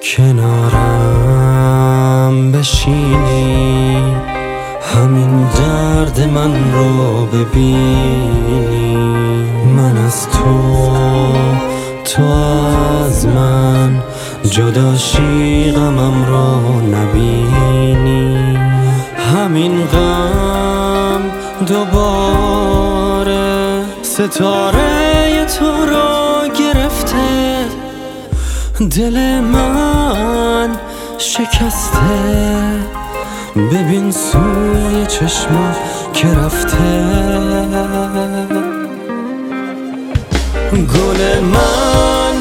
کنارم بشینی، همین درد من رو ببینی. من از تو از من جداشی، غمم رو نبینی. همین غم دوباره ستاره تو رو گرفته، دل من شکسته. ببین سوی چشمم که رفته. گل من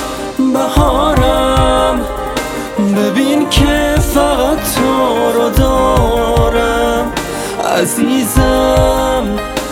بهارم، ببین که فقط تو رو دارم. عزیزم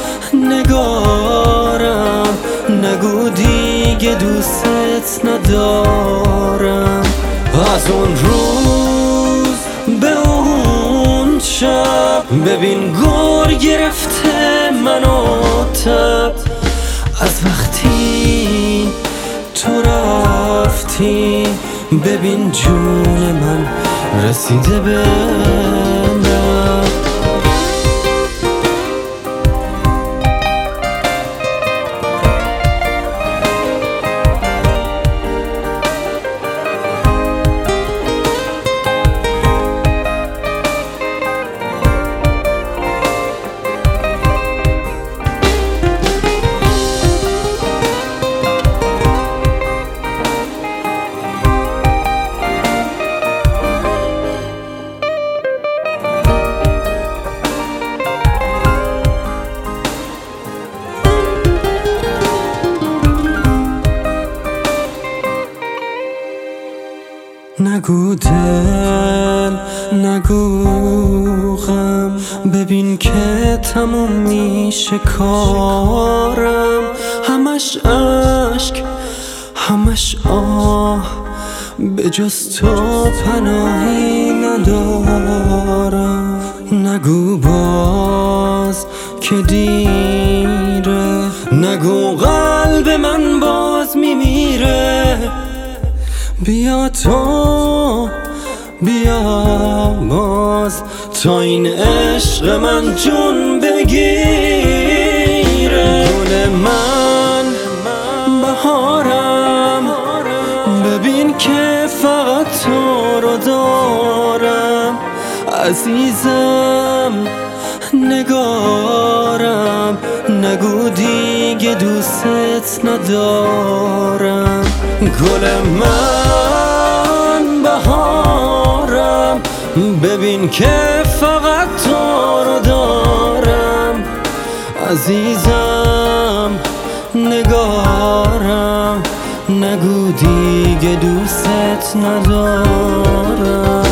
نگارم، نگو دیگه دوست ندارم. از اون روز به اون شب، ببین گور گرفته منو تب. از وقتی تو رفتی، ببین جون من رسیده به لب. نگو دل، نگو غم، ببین که تموم میشه کارم. همش عشق، همش آه، به جز تو پناهی ندارم. نگو باز که دیره، نگو قلب من باز میمیره. بیا تو، بیا باز، تا این عشق من جون بگیره. گل من بهارم، ببین که فقط تو رو دارم. عزیزم نگارم، نگو دیگه دوست ندارم. گل من بهارم، ببین که فقط تو رو دارم. عزیزم نگارم، نگو دیگه دوست ندارم.